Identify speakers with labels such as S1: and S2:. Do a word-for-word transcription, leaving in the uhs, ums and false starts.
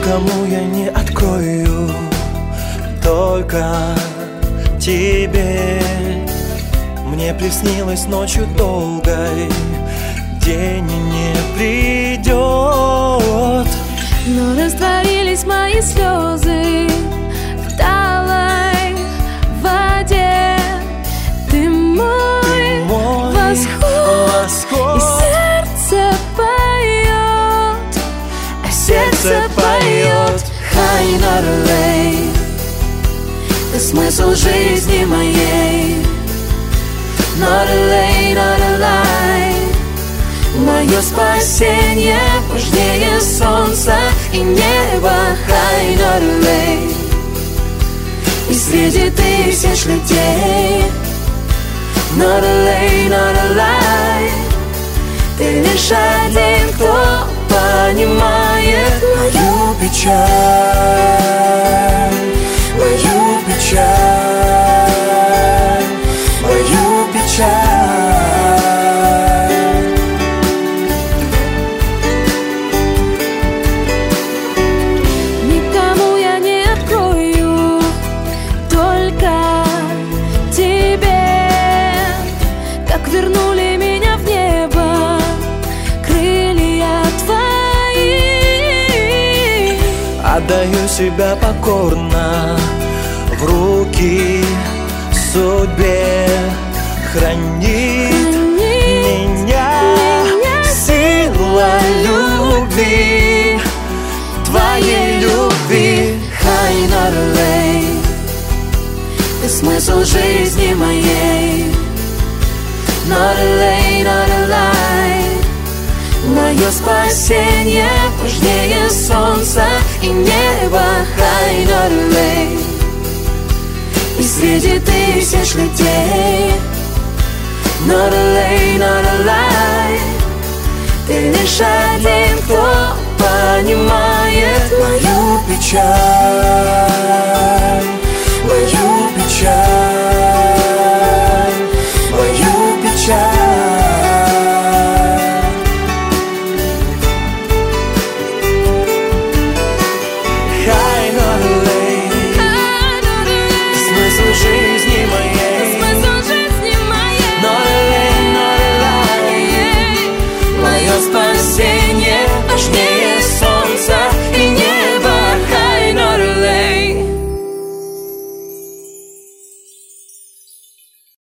S1: никому я не открою, только тебе. Мне приснилось ночью долгой, день не придет.
S2: Но растворились мои слезы в талой воде. Ты мой,
S1: Ты мой
S2: восход,
S1: восход,
S2: и сердце поет,
S1: а сердце поет.
S2: Хай Норрелей, ты смысл жизни моей. Норрелей, Норрелей, мое спасение важнее солнца и неба. Хай Норрелей, и среди тысяч людей. Норрелей, Норрелей, ты лишь один, кто понимает мою печаль, мою печаль, мою печаль. Никому я не открою, только тебе. Как вернули меня в небо крылья твои.
S1: Отдаю себя покорно в руки судьбе. Храни меня, меня сила любви, твоей любви.
S2: Хай Норрелей, ты смысл жизни моей. Норрелей, Норрелей, мое спасение важнее солнца и неба. Хай Норрелей, и среди тысяч людей. Норрелей, Норрелей, ты лишь один, кто понимает мою печаль.